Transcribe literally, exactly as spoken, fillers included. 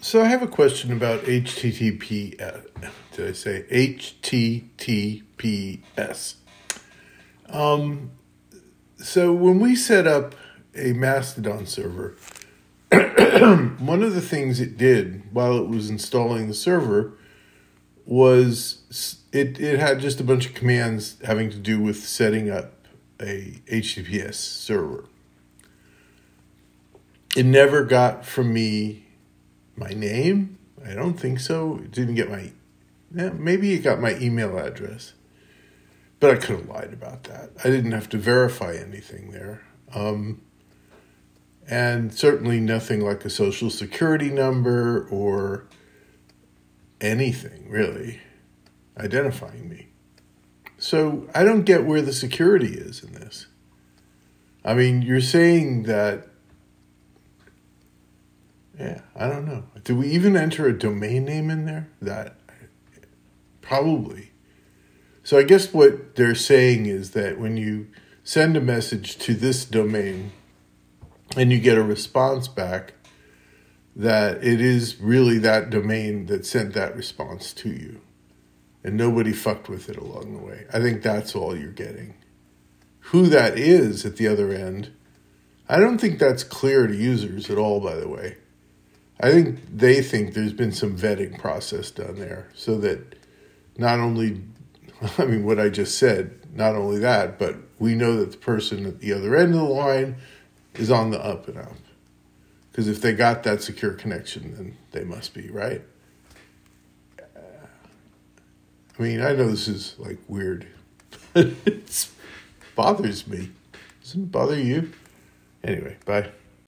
So I have a question about H T T P S. Did I say H T T P S? Um, so when we set up a Mastodon server, one of the things it did while it was installing the server was it, it had just a bunch of commands having to do with setting up a H T T P S server. It never got from me my name. I don't think so. It didn't get my, yeah, maybe it got my email address, but I could have lied about that. I didn't have to verify anything there. Um, and certainly nothing like a social security number or anything really identifying me. So I don't get where the security is in this. I mean, you're saying that, yeah, I don't know. Do we even enter a domain name in there? That, probably. So I guess what they're saying is that when you send a message to this domain and you get a response back, that it is really that domain that sent that response to you. And nobody fucked with it along the way. I think that's all you're getting. Who that is at the other end, I don't think that's clear to users at all, by the way. I think they think there's been some vetting process done there so that not only, I mean, what I just said, not only that, but we know that the person at the other end of the line is on the up and up. Because if they got that secure connection, then they must be, right? I mean, I know this is like weird, but it bothers me. Doesn't it bother you? Anyway, bye.